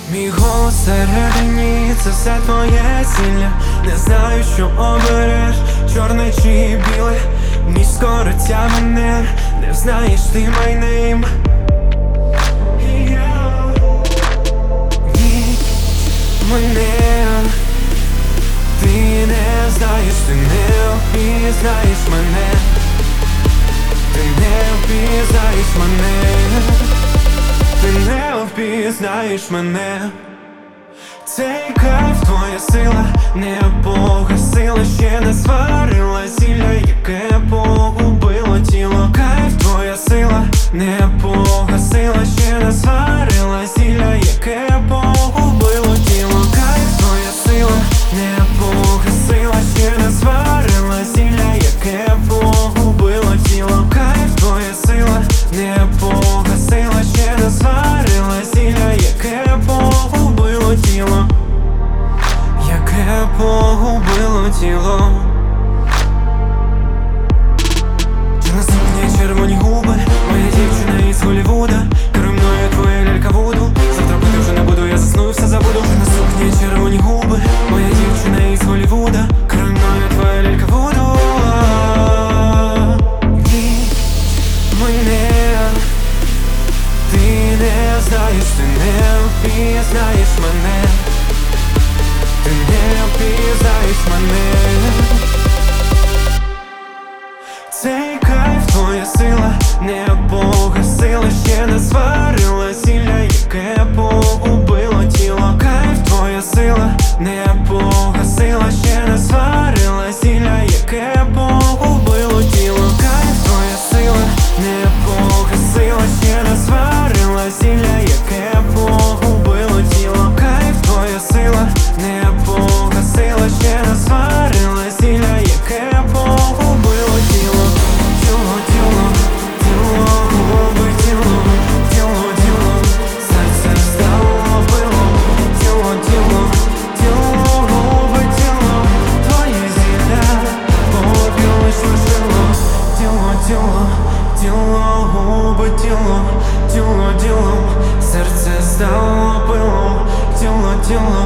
Мій голос всередині, це все твоє зілля. Не знаю, що обереш, чорне чи біле. Ніч скоро тягне, не знаєш ти my name. Ніч мене, ти не знаєш, ти не впізнаєш мене. Ти не впізнаєш мене. Ти не впізнаєш мене. Цей кайф, твоя сила не погасила, ще не сварила зілля, яке погубило тіло. Кайф, твоя сила не погасила, ще не сварила зілля, яке погубило тіло. Кайф, твоя сила не погасила, ще не сварила зілля, яке погубило тіло. Кайф, твоя сила не погасила, ще не сварила зілля, яке погубило тіло. Яке погубило тіло. Чорна сукня, червоні губи, моя дівчина із Голлівуда. Керуй мною твоя лялька вуду. Завтра бути вже не буду, я засну і все забуду. Чорна сукня, червоні губи, моя дівчина із Голлівуда. Керуй мною твоя лялька вуду. Ніч мене, ти не знаєш, ти не впізнаєш мене. Ти не впізнаєш мене. Цей кайф, твоя сила не погасила, ще не сварила зілля, яке погубило тіло. Кайф, твоя сила не погасила, ще не сварила зілля, яке погубило тіло. Кайф, твоя сила не погасила, ще не сварила зілля, яке погубило тіло. Кайф, твоя сила не погасила, ще не сварила зілля, яке погубило тіло. Тіло, тіло, тіло, губи, тіло, тіло, тіло, серце стало пилом. Тіло, тіло, тіло, губи, тіло, твоє зілля попіл лиш лишило. Тіло, тіло, тіло, губи, тіло, тіло, тіло, серце стало пилом. Тіло, тіло.